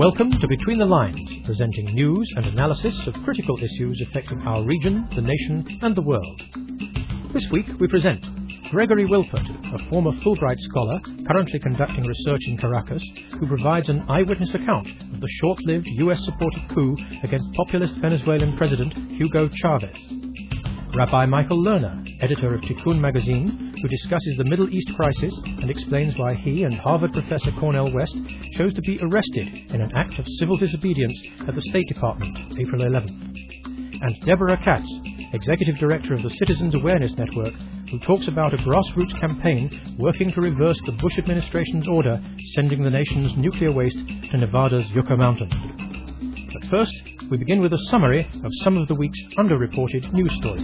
Welcome to Between the Lines, presenting news and analysis of critical issues affecting our region, the nation, and the world. This week we present Gregory Wilpert, a former Fulbright scholar currently conducting research in Caracas, who provides an eyewitness account of the short-lived US-supported coup against populist Venezuelan President Hugo Chavez. Rabbi Michael Lerner, editor of Tikkun magazine, who discusses the Middle East crisis and explains why he and Harvard professor Cornel West chose to be arrested in an act of civil disobedience at the State Department, April 11th. And Deborah Katz, executive director of the Citizens Awareness Network, who talks about a grassroots campaign working to reverse the Bush administration's order sending the nation's nuclear waste to Nevada's Yucca Mountain. But first, we begin with a summary of some of the week's underreported news stories.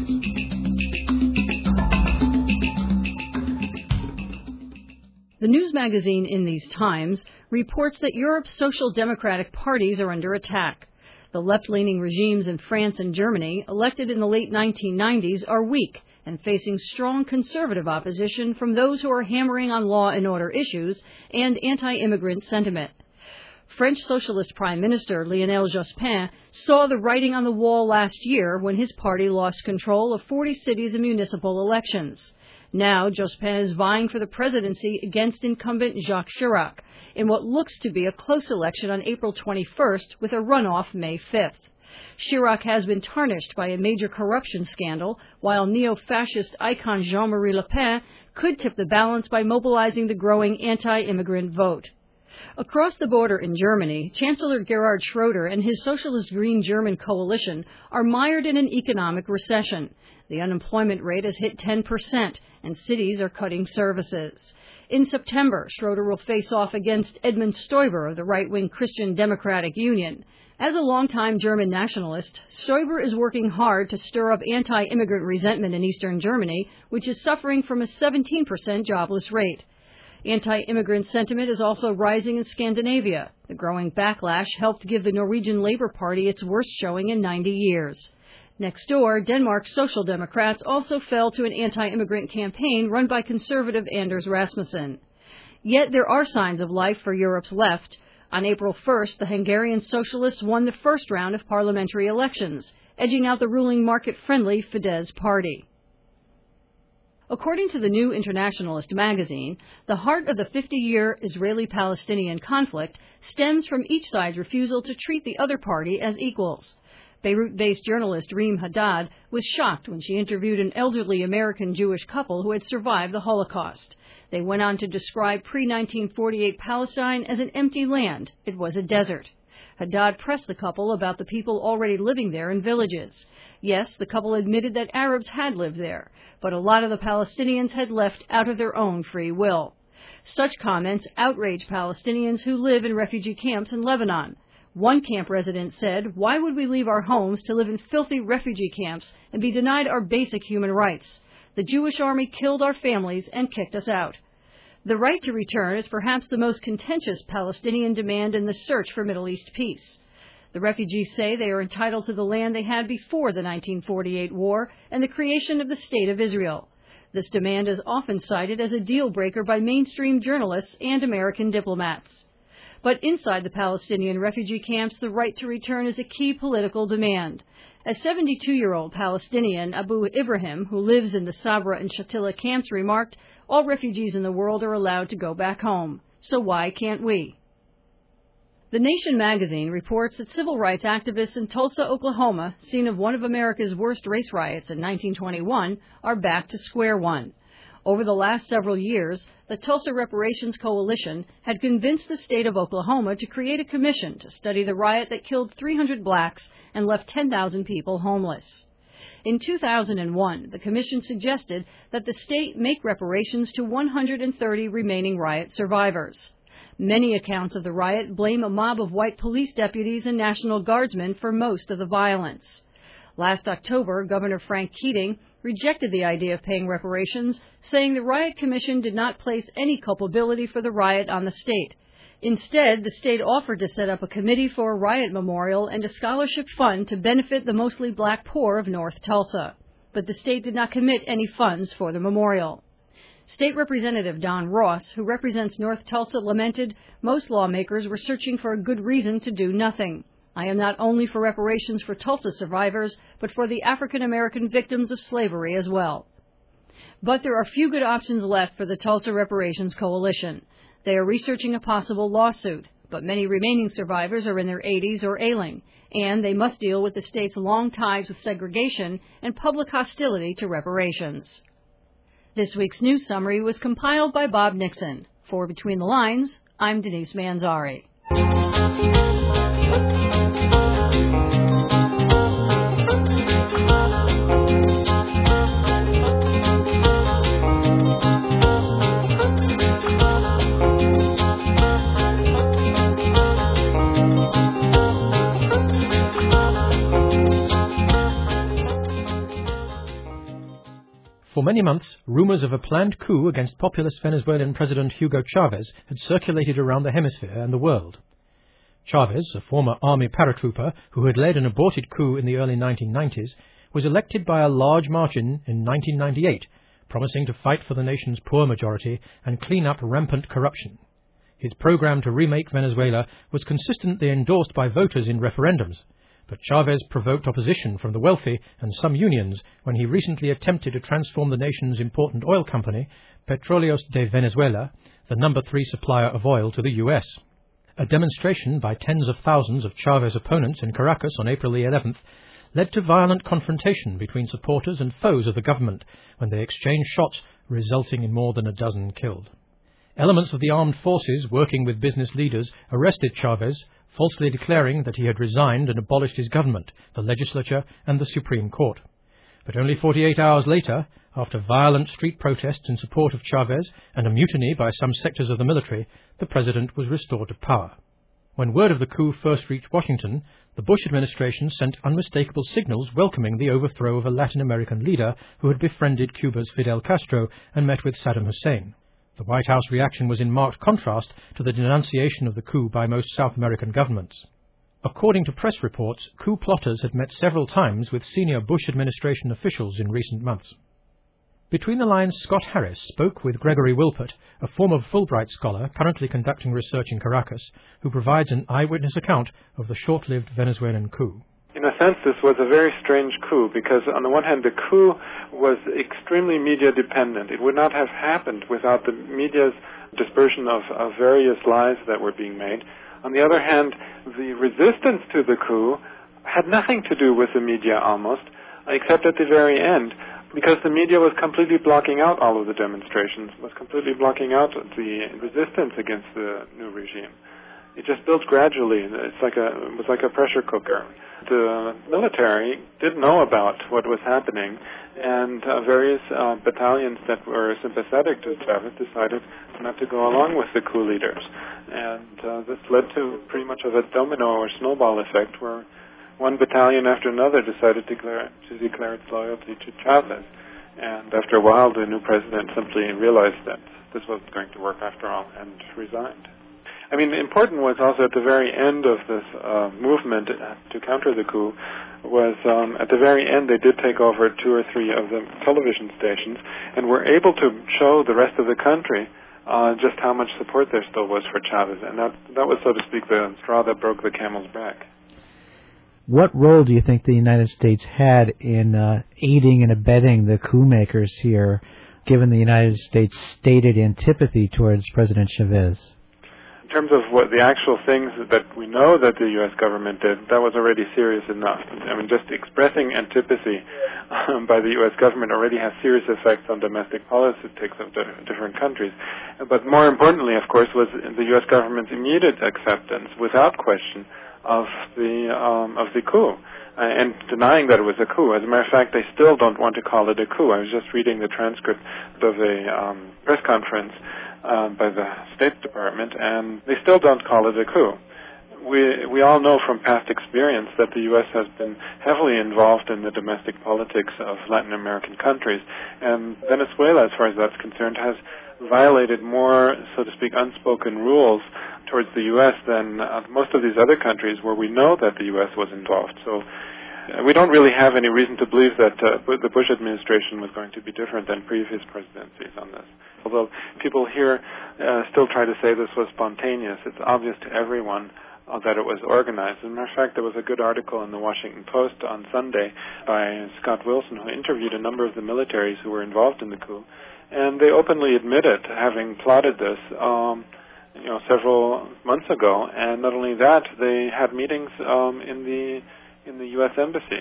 The news magazine In These Times reports that Europe's social democratic parties are under attack. The left-leaning regimes in France and Germany, elected in the late 1990s, are weak and facing strong conservative opposition from those who are hammering on law and order issues and anti-immigrant sentiment. French Socialist Prime Minister Lionel Jospin saw the writing on the wall last year when his party lost control of 40 cities and municipal elections. Now, Jospin is vying for the presidency against incumbent Jacques Chirac in what looks to be a close election on April 21st with a runoff May 5th. Chirac has been tarnished by a major corruption scandal, while neo-fascist icon Jean-Marie Le Pen could tip the balance by mobilizing the growing anti-immigrant vote. Across the border in Germany, Chancellor Gerhard Schroeder and his socialist Green German coalition are mired in an economic recession. The unemployment rate has hit 10%, and cities are cutting services. In September, Schroeder will face off against Edmund Stoiber of the right-wing Christian Democratic Union. As a longtime German nationalist, Stoiber is working hard to stir up anti-immigrant resentment in eastern Germany, which is suffering from a 17% jobless rate. Anti-immigrant sentiment is also rising in Scandinavia. The growing backlash helped give the Norwegian Labour Party its worst showing in 90 years. Next door, Denmark's Social Democrats also fell to an anti-immigrant campaign run by conservative Anders Rasmussen. Yet there are signs of life for Europe's left. On April 1st, the Hungarian socialists won the first round of parliamentary elections, edging out the ruling market-friendly Fidesz party. According to the New Internationalist magazine, the heart of the 50-year Israeli-Palestinian conflict stems from each side's refusal to treat the other party as equals. Beirut-based journalist Reem Haddad was shocked when she interviewed an elderly American Jewish couple who had survived the Holocaust. They went on to describe pre-1948 Palestine as an empty land. It was a desert. Haddad pressed the couple about the people already living there in villages. Yes, the couple admitted that Arabs had lived there, but a lot of the Palestinians had left out of their own free will. Such comments outrage Palestinians who live in refugee camps in Lebanon. One camp resident said, "Why would we leave our homes to live in filthy refugee camps and be denied our basic human rights? The Jewish army killed our families and kicked us out." The right to return is perhaps the most contentious Palestinian demand in the search for Middle East peace. The refugees say they are entitled to the land they had before the 1948 war and the creation of the State of Israel. This demand is often cited as a deal-breaker by mainstream journalists and American diplomats. But inside the Palestinian refugee camps, the right to return is a key political demand. A 72-year-old Palestinian, Abu Ibrahim, who lives in the Sabra and Shatila camps, remarked, "All refugees in the world are allowed to go back home. So why can't we?" The Nation magazine reports that civil rights activists in Tulsa, Oklahoma, scene of one of America's worst race riots in 1921, are back to square one. Over the last several years, the Tulsa Reparations Coalition had convinced the state of Oklahoma to create a commission to study the riot that killed 300 blacks and left 10,000 people homeless. In 2001, the commission suggested that the state make reparations to 130 remaining riot survivors. Many accounts of the riot blame a mob of white police deputies and National Guardsmen for most of the violence. Last October, Governor Frank Keating rejected the idea of paying reparations, saying the Riot Commission did not place any culpability for the riot on the state. Instead, the state offered to set up a committee for a riot memorial and a scholarship fund to benefit the mostly black poor of North Tulsa. But the state did not commit any funds for the memorial. State Representative Don Ross, who represents North Tulsa, lamented most lawmakers were searching for a good reason to do nothing. I am not only for reparations for Tulsa survivors, but for the African American victims of slavery as well. But there are few good options left for the Tulsa Reparations Coalition. They are researching a possible lawsuit, but many remaining survivors are in their 80s or ailing, and they must deal with the state's long ties with segregation and public hostility to reparations. This week's news summary was compiled by Bob Nixon. For Between the Lines, I'm Denise Manzari. For many months, rumors of a planned coup against populist Venezuelan President Hugo Chavez had circulated around the hemisphere and the world. Chavez, a former army paratrooper who had led an aborted coup in the early 1990s, was elected by a large margin in 1998, promising to fight for the nation's poor majority and clean up rampant corruption. His program to remake Venezuela was consistently endorsed by voters in referendums, but Chavez provoked opposition from the wealthy and some unions when he recently attempted to transform the nation's important oil company, Petróleos de Venezuela, the number 3 supplier of oil to the U.S. A demonstration by tens of thousands of Chavez opponents in Caracas on April the 11th led to violent confrontation between supporters and foes of the government when they exchanged shots, resulting in more than a dozen killed. Elements of the armed forces working with business leaders arrested Chavez, falsely declaring that he had resigned and abolished his government, the legislature and the Supreme Court. But only 48 hours later, after violent street protests in support of Chavez and a mutiny by some sectors of the military, the president was restored to power. When word of the coup first reached Washington, the Bush administration sent unmistakable signals welcoming the overthrow of a Latin American leader who had befriended Cuba's Fidel Castro and met with Saddam Hussein. The White House reaction was in marked contrast to the denunciation of the coup by most South American governments. According to press reports, coup plotters had met several times with senior Bush administration officials in recent months. Between the Lines, Scott Harris spoke with Gregory Wilpert, a former Fulbright scholar currently conducting research in Caracas, who provides an eyewitness account of the short-lived Venezuelan coup. In a sense, this was a very strange coup because, on the one hand, the coup was extremely media-dependent. It would not have happened without the media's dispersion of various lies that were being made. On the other hand, the resistance to the coup had nothing to do with the media almost, except at the very end, because the media was completely blocking out all of the demonstrations, was completely blocking out the resistance against the new regime. It just built gradually. It was like a pressure cooker. The military didn't know about what was happening, and various battalions that were sympathetic to Chavez decided not to go along with the coup leaders. And this led to pretty much of a domino or snowball effect where one battalion after another decided to declare its loyalty to Chavez. And after a while, the new president simply realized that this wasn't going to work after all and resigned. I mean, important was also at the very end of this movement to counter the coup was at the very end they did take over 2 or 3 of the television stations and were able to show the rest of the country just how much support there still was for Chavez. And that was, so to speak, the straw that broke the camel's back. What role do you think the United States had in aiding and abetting the coup makers here, given the United States' stated antipathy towards President Chavez? In terms of what the actual things that we know that the U.S. government did, that was already serious enough. I mean, just expressing antipathy by the U.S. government already has serious effects on domestic politics of different countries. But more importantly, of course, was the U.S. government's immediate acceptance, without question, of the coup, and denying that it was a coup. As a matter of fact, they still don't want to call it a coup. I was just reading the transcript of a press conference by the State Department, and they still don't call it a coup. We all know from past experience that the U.S. has been heavily involved in the domestic politics of Latin American countries, and Venezuela, as far as that's concerned, has violated more, so to speak, unspoken rules towards the U.S. than most of these other countries where we know that the U.S. was involved. So we don't really have any reason to believe that the Bush administration was going to be different than previous presidencies on this. Although people here still try to say this was spontaneous, it's obvious to everyone that it was organized. As a matter of fact, there was a good article in the Washington Post on Sunday by Scott Wilson, who interviewed a number of the militaries who were involved in the coup, and they openly admitted having plotted this several months ago. And not only that, they had meetings in the U.S. Embassy.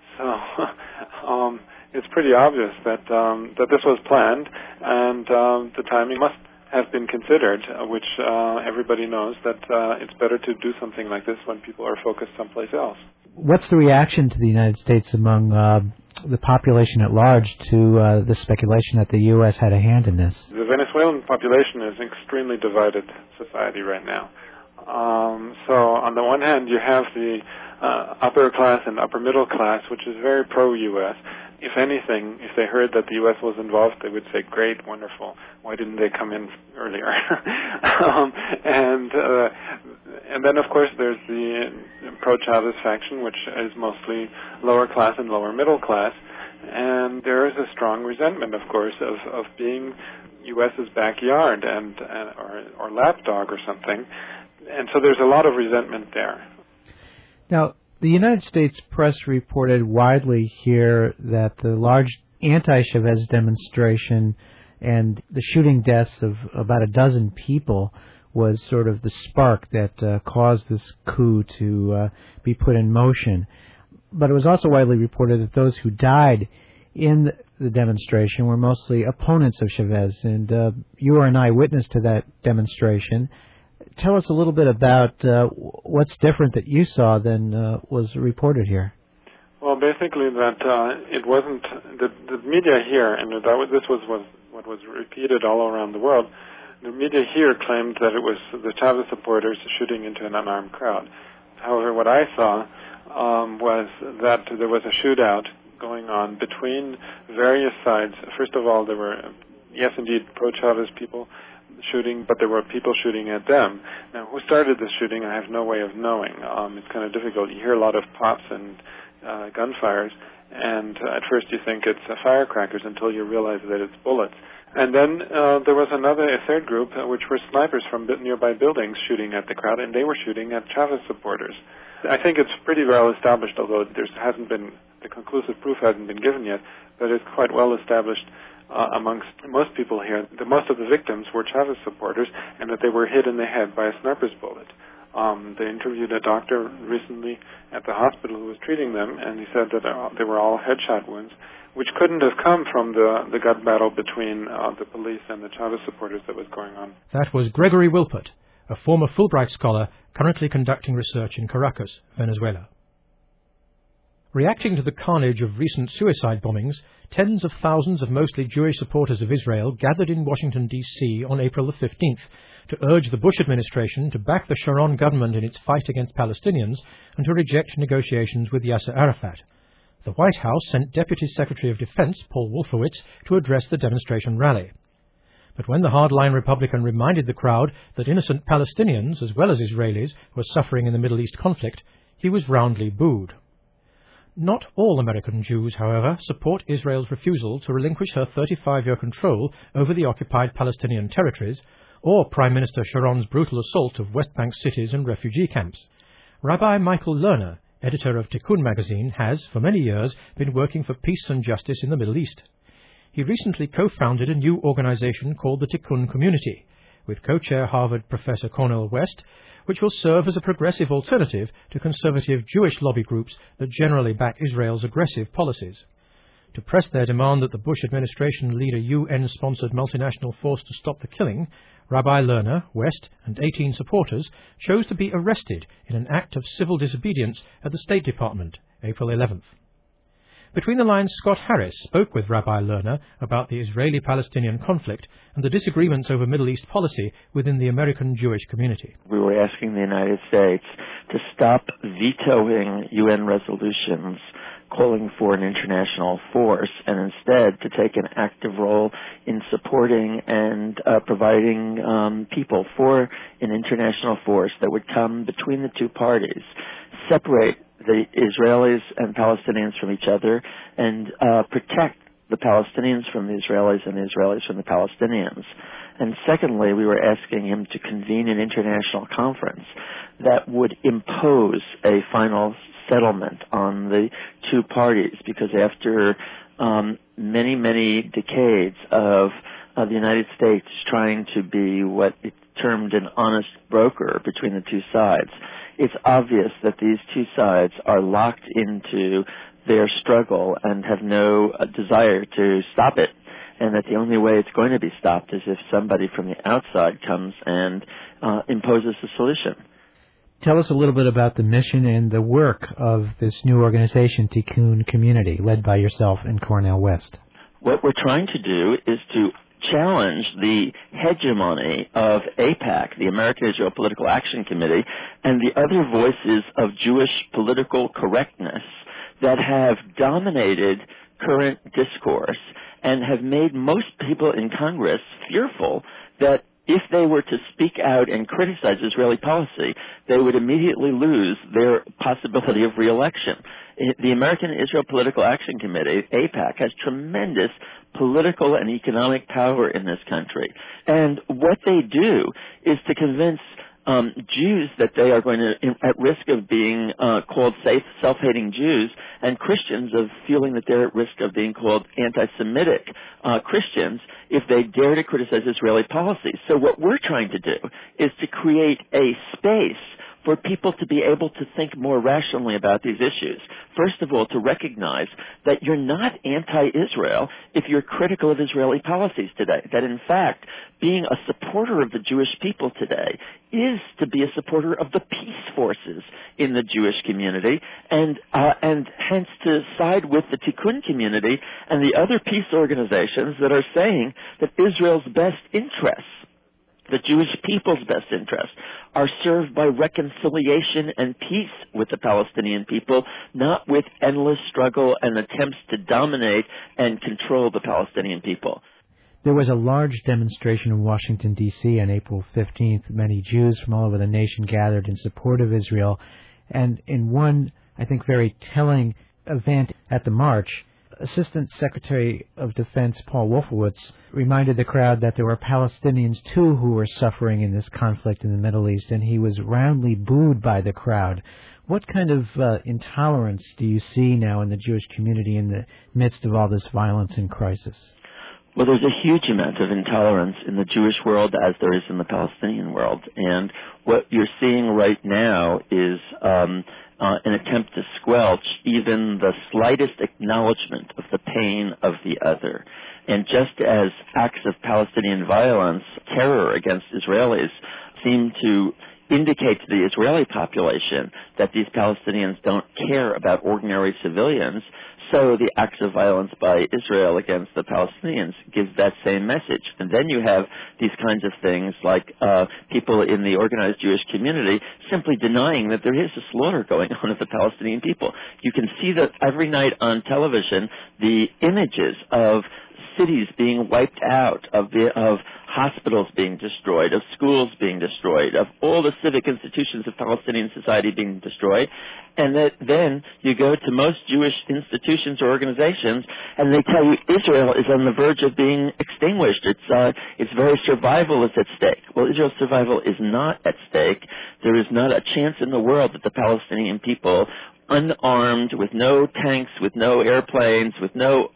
So it's pretty obvious that this was planned, and the timing must have been considered, which everybody knows that it's better to do something like this when people are focused someplace else. What's the reaction to the United States among the population at large to the speculation that the U.S. had a hand in this? The Venezuelan population is an extremely divided society right now. So on the one hand, you have the upper class and upper middle class, which is very pro-U.S. If anything, if they heard that the U.S. was involved, they would say, great, wonderful, why didn't they come in earlier? And then, of course, there's the pro-Chavez faction, which is mostly lower class and lower middle class. And there is a strong resentment, of course, of being U.S.'s backyard or lapdog or something. And so there's a lot of resentment there. Now, the United States press reported widely here that the large anti-Chavez demonstration and the shooting deaths of about a dozen people was sort of the spark that caused this coup to be put in motion. But it was also widely reported that those who died in the demonstration were mostly opponents of Chavez, and you are an eyewitness to that demonstration. Tell us a little bit about what's different that you saw than was reported here. Well, basically that it wasn't the media here, and this was what was repeated all around the world. The media here claimed that it was the Chavez supporters shooting into an unarmed crowd. However, what I saw was that there was a shootout going on between various sides. First of all, there were, yes, indeed, pro-Chavez people shooting, but there were people shooting at them. Now, who started the shooting, I have no way of knowing. It's kind of difficult. You hear a lot of pops and gunfires, and at first you think it's firecrackers until you realize that it's bullets. And then there was a third group, which were snipers from nearby buildings shooting at the crowd, and they were shooting at Chavez supporters. I think it's pretty well established, although the conclusive proof hasn't been given yet, but it's quite well established amongst most people here that most of the victims were Chavez supporters and that they were hit in the head by a sniper's bullet. They interviewed a doctor recently at the hospital who was treating them, and he said that they were all headshot wounds, which couldn't have come from the gun battle between the police and the Chavez supporters that was going on. That was Gregory Wilpert, a former Fulbright scholar currently conducting research in Caracas, Venezuela. Reacting to the carnage of recent suicide bombings, tens of thousands of mostly Jewish supporters of Israel gathered in Washington, D.C. on April the 15th to urge the Bush administration to back the Sharon government in its fight against Palestinians and to reject negotiations with Yasser Arafat. The White House sent Deputy Secretary of Defense Paul Wolfowitz to address the demonstration rally. But when the hardline Republican reminded the crowd that innocent Palestinians, as well as Israelis, were suffering in the Middle East conflict, he was roundly booed. Not all American Jews, however, support Israel's refusal to relinquish her 35-year control over the occupied Palestinian territories, or Prime Minister Sharon's brutal assault of West Bank cities and refugee camps. Rabbi Michael Lerner, editor of Tikkun magazine, has, for many years, been working for peace and justice in the Middle East. He recently co-founded a new organization called the Tikkun Community, with co-chair Harvard Professor Cornel West, which will serve as a progressive alternative to conservative Jewish lobby groups that generally back Israel's aggressive policies. To press their demand that the Bush administration lead a UN-sponsored multinational force to stop the killing, Rabbi Lerner, West, and 18 supporters chose to be arrested in an act of civil disobedience at the State Department, April 11th. Between the lines, Scott Harris spoke with Rabbi Lerner about the Israeli-Palestinian conflict and the disagreements over Middle East policy within the American Jewish community. We were asking the United States to stop vetoing UN resolutions calling for an international force and instead to take an active role in supporting and providing people for an international force that would come between the two parties, separate the Israelis and Palestinians from each other and protect the Palestinians from the Israelis and the Israelis from the Palestinians. And secondly, we were asking him to convene an international conference that would impose a final settlement on the two parties, because after many, many decades of the United States trying to be what it termed an honest broker between the two sides, it's obvious that these two sides are locked into their struggle and have no desire to stop it, and that the only way it's going to be stopped is if somebody from the outside comes and imposes a solution. Tell us a little bit about the mission and the work of this new organization, Tikkun Community, led by yourself and Cornel West. What we're trying to do is to challenge the hegemony of AIPAC, the American Israel Political Action Committee, and the other voices of Jewish political correctness that have dominated current discourse and have made most people in Congress fearful that if they were to speak out and criticize Israeli policy, they would immediately lose their possibility of re-election. The American Israel Political Action Committee, AIPAC, has tremendous political and economic power in this country. And what they do is to convince Jews that they are going to, at risk of being called self-hating Jews, and Christians of feeling that they're at risk of being called anti-Semitic Christians if they dare to criticize Israeli policy. So what we're trying to do is to create a space for people to be able to think more rationally about these issues. First of all, to recognize that you're not anti-Israel if you're critical of Israeli policies today. That, in fact, being a supporter of the Jewish people today is to be a supporter of the peace forces in the Jewish community, and hence to side with the Tikkun community and the other peace organizations that are saying that Israel's best interests, the Jewish people's best interests, are served by reconciliation and peace with the Palestinian people, not with endless struggle and attempts to dominate and control the Palestinian people. There was a large demonstration in Washington, D.C. on April 15th. Many Jews from all over the nation gathered in support of Israel. And in one, I think, very telling event at the march, Assistant Secretary of Defense Paul Wolfowitz reminded the crowd that there were Palestinians, too, who were suffering in this conflict in the Middle East, and he was roundly booed by the crowd. What kind of intolerance do you see now in the Jewish community in the midst of all this violence and crisis? Well, there's a huge amount of intolerance in the Jewish world as there is in the Palestinian world. And what you're seeing right now is an attempt to squelch even the slightest acknowledgement of the pain of the other. And just as acts of Palestinian violence, terror against Israelis, seem to indicate to the Israeli population that these Palestinians don't care about ordinary civilians, so the acts of violence by Israel against the Palestinians gives that same message. And then you have these kinds of things like people in the organized Jewish community simply denying that there is a slaughter going on of the Palestinian people. You can see that every night on television, the images of cities being wiped out, of hospitals being destroyed, of schools being destroyed, of all the civic institutions of Palestinian society being destroyed. And then you go to most Jewish institutions or organizations, and they tell you Israel is on the verge of being extinguished. Its very survival is at stake. Well, Israel's survival is not at stake. There is not a chance in the world that the Palestinian people, unarmed, with no tanks, with no airplanes, with no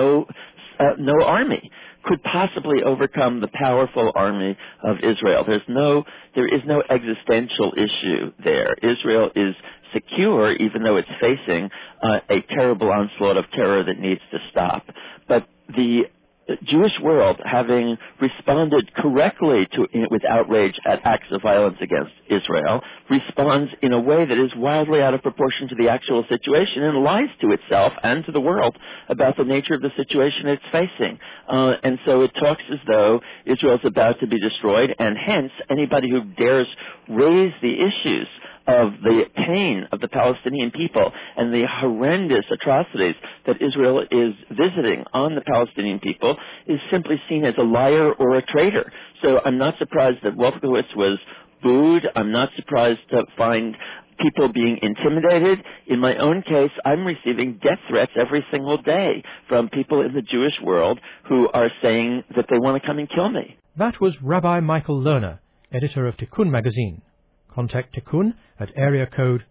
army, could possibly overcome the powerful army of Israel. There is no existential issue there. Israel is secure, even though it's facing a terrible onslaught of terror that needs to stop. But the Jewish world, having responded correctly with outrage at acts of violence against Israel, responds in a way that is wildly out of proportion to the actual situation and lies to itself and to the world about the nature of the situation it's facing. And so it talks as though Israel's about to be destroyed, and hence anybody who dares raise the issues of the pain of the Palestinian people and the horrendous atrocities that Israel is visiting on the Palestinian people is simply seen as a liar or a traitor. So I'm not surprised that Wolfowitz was booed. I'm not surprised to find people being intimidated. In my own case, I'm receiving death threats every single day from people in the Jewish world who are saying that they want to come and kill me. That was Rabbi Michael Lerner, editor of Tikkun magazine. Contact Tikkun at area code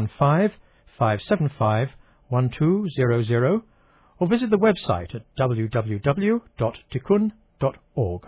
415-575-1200 or visit the website at www.tikkun.org.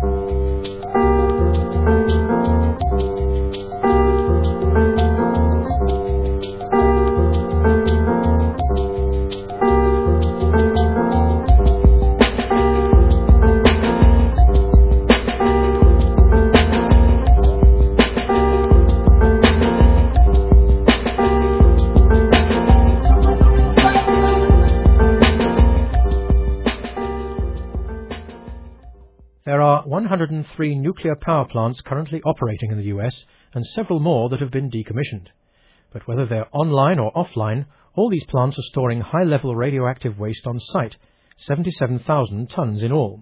There are 103 nuclear power plants currently operating in the US and several more that have been decommissioned. But whether they're online or offline, all these plants are storing high-level radioactive waste on site, 77,000 tons in all.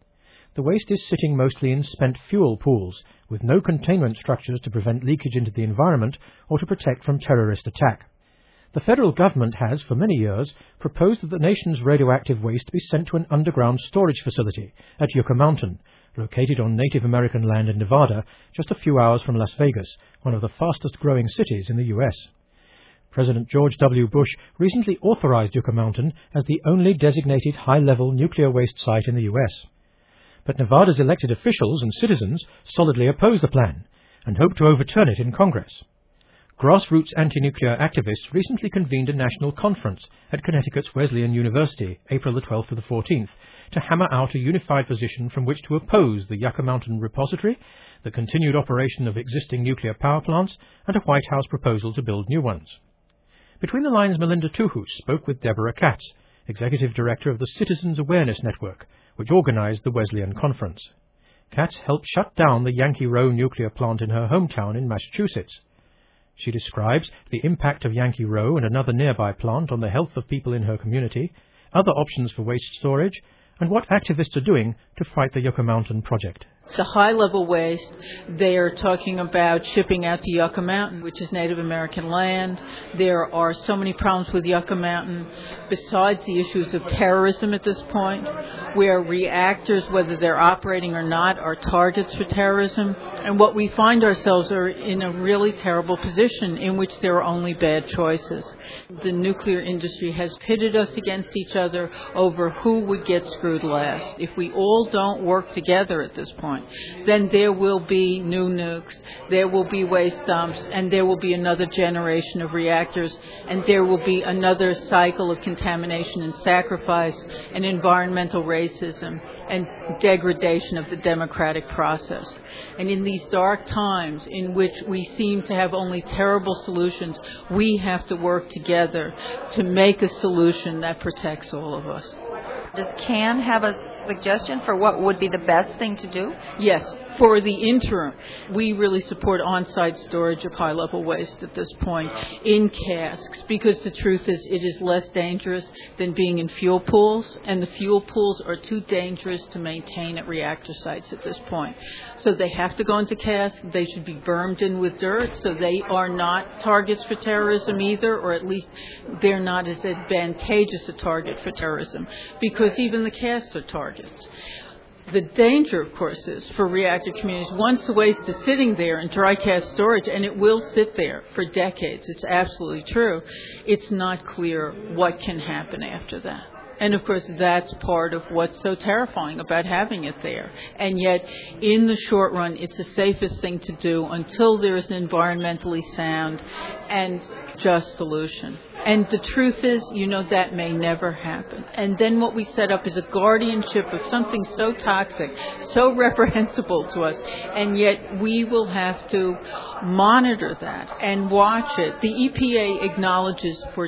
The waste is sitting mostly in spent fuel pools, with no containment structures to prevent leakage into the environment or to protect from terrorist attack. The federal government has, for many years, proposed that the nation's radioactive waste be sent to an underground storage facility at Yucca Mountain, located on Native American land in Nevada, just a few hours from Las Vegas, one of the fastest-growing cities in the U.S. President George W. Bush recently authorized Yucca Mountain as the only designated high-level nuclear waste site in the U.S. But Nevada's elected officials and citizens solidly oppose the plan and hope to overturn it in Congress. Grassroots anti-nuclear activists recently convened a national conference at Connecticut's Wesleyan University, April the 12th to the 14th, to hammer out a unified position from which to oppose the Yucca Mountain repository, the continued operation of existing nuclear power plants, and a White House proposal to build new ones. Between the lines, Melinda Tuhus spoke with Deborah Katz, Executive Director of the Citizens Awareness Network, which organized the Wesleyan Conference. Katz helped shut down the Yankee Row nuclear plant in her hometown in Massachusetts. She describes the impact of Yankee Row and another nearby plant on the health of people in her community, other options for waste storage, and what activists are doing to fight the Yucca Mountain project. The high-level waste, they are talking about shipping out to Yucca Mountain, which is Native American land. There are so many problems with Yucca Mountain, besides the issues of terrorism at this point, where reactors, whether they're operating or not, are targets for terrorism. And what we find ourselves are in a really terrible position in which there are only bad choices. The nuclear industry has pitted us against each other over who would get screwed last. If we all don't work together at this point, then there will be new nukes, there will be waste dumps, and there will be another generation of reactors, and there will be another cycle of contamination and sacrifice and environmental racism and degradation of the democratic process. And in these dark times in which we seem to have only terrible solutions, we have to work together to make a solution that protects all of us. Does CAN have a suggestion for what would be the best thing to do? Yes. For the interim, we really support on-site storage of high-level waste at this point in casks, because the truth is it is less dangerous than being in fuel pools, and the fuel pools are too dangerous to maintain at reactor sites at this point. So they have to go into casks. They should be bermed in with dirt, so they are not targets for terrorism either, or at least they're not as advantageous a target for terrorism, because even the casks are targets. The danger, of course, is for reactor communities, once the waste is sitting there in dry cask storage, and it will sit there for decades, it's absolutely true, it's not clear what can happen after that. And, of course, that's part of what's so terrifying about having it there. And yet, in the short run, it's the safest thing to do until there is an environmentally sound and just solution. And the truth is, that may never happen. And then what we set up is a guardianship of something so toxic, so reprehensible to us, and yet we will have to monitor that and watch it. The EPA acknowledges for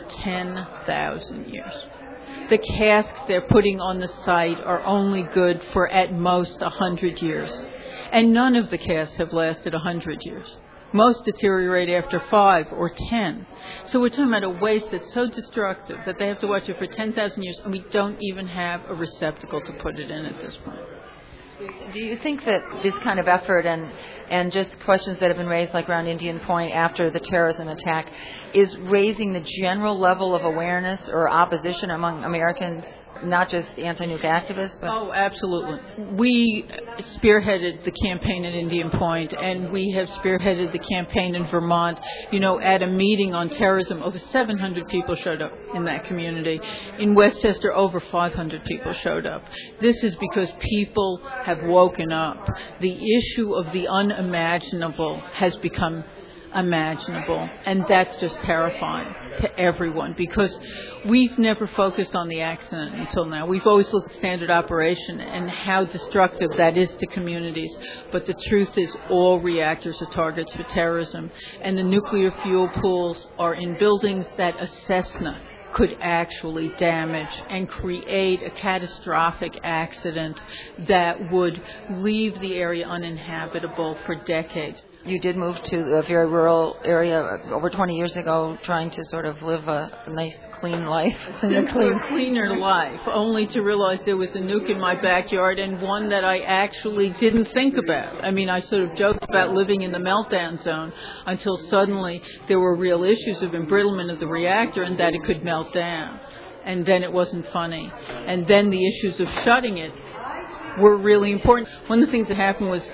10,000 years. The casks they're putting on the site are only good for at most 100 years. And none of the casks have lasted 100 years. Most deteriorate after 5 or 10. So we're talking about a waste that's so destructive that they have to watch it for 10,000 years, and we don't even have a receptacle to put it in at this point. Do you think that this kind of effort and just questions that have been raised, like around Indian Point after the terrorism attack, is raising the general level of awareness or opposition among Americans, not just anti-nuke activists? But Oh, absolutely. We spearheaded the campaign at Indian Point, and we have spearheaded the campaign in Vermont. You know, at a meeting on terrorism, over 700 people showed up in that community. In Westchester, over 500 people showed up. This is because people have woken up. The issue of the unimaginable has become imaginable, and that's just terrifying to everyone, because we've never focused on the accident until now. We've always looked at standard operation and how destructive that is to communities, but the truth is all reactors are targets for terrorism, and the nuclear fuel pools are in buildings that a Cessna could actually damage and create a catastrophic accident that would leave the area uninhabitable for decades. you did move to a very rural area over 20 years ago, trying to sort of live a nice, clean life. A cleaner life, only to realize there was a nuke in my backyard, and one that I actually didn't think about. I mean, I sort of joked about living in the meltdown zone until suddenly there were real issues of embrittlement of the reactor and that it could melt down. And then it wasn't funny. And then the issues of shutting it were really important. One of the things that happened was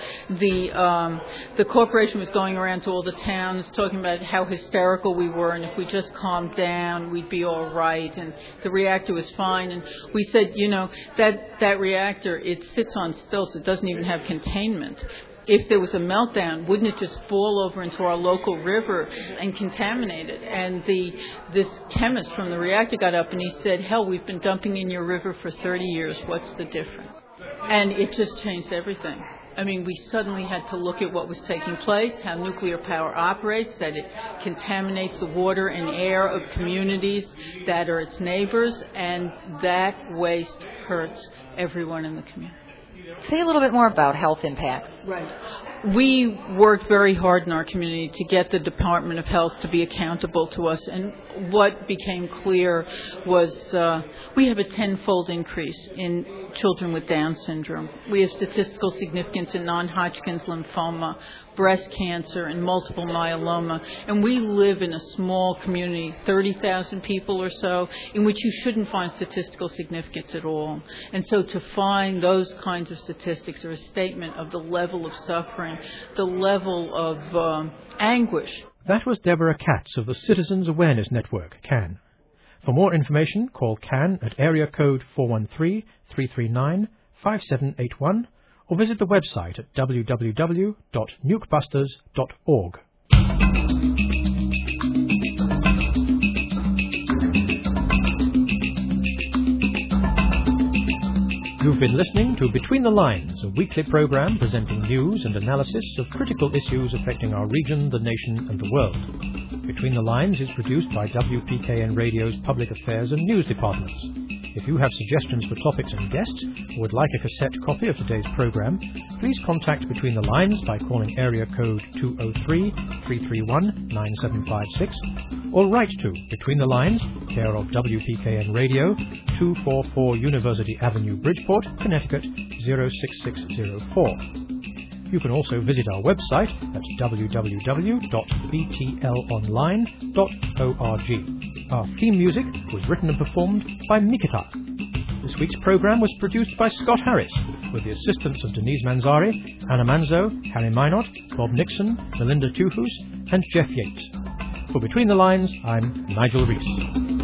the corporation was going around to all the towns talking about how hysterical we were, and if we just calmed down, we'd be all right, and the reactor was fine. And we said, you know, that reactor, it sits on stilts. It doesn't even have containment. If there was a meltdown, wouldn't it just fall over into our local river and contaminate it? And this chemist from the reactor got up and he said, hell, we've been dumping in your river for 30 years. What's the difference? And it just changed everything. I mean, we suddenly had to look at what was taking place, how nuclear power operates, that it contaminates the water and air of communities that are its neighbors, and that waste hurts everyone in the community. Say a little bit more about health impacts. Right. We worked very hard in our community to get the Department of Health to be accountable to us, and what became clear was we have a 10-fold increase in children with Down syndrome. We have statistical significance in non-Hodgkin's lymphoma, breast cancer, and multiple myeloma. And we live in a small community, 30,000 people or so, in which you shouldn't find statistical significance at all. And so to find those kinds of statistics are a statement of the level of suffering, the level of anguish. That was Deborah Katz of the Citizens Awareness Network, CAN. For more information, call CAN at area code 413-339-5781 or visit the website at www.nukebusters.org. You've been listening to Between the Lines, a weekly program presenting news and analysis of critical issues affecting our region, the nation, and the world. Between the Lines is produced by WPKN Radio's Public Affairs and News departments. If you have suggestions for topics and guests, or would like a cassette copy of today's program, please contact Between the Lines by calling area code 203-331-9756, or write to Between the Lines, care of WPKN Radio, 244 University Avenue, Bridgeport, Connecticut 06604. You can also visit our website at www.btlonline.org. Our theme music was written and performed by Mikita. This week's program was produced by Scott Harris, with the assistance of Denise Manzari, Anna Manzo, Harry Minot, Bob Nixon, Melinda Tuhus, and Jeff Yates. For Between the Lines, I'm Nigel Reese.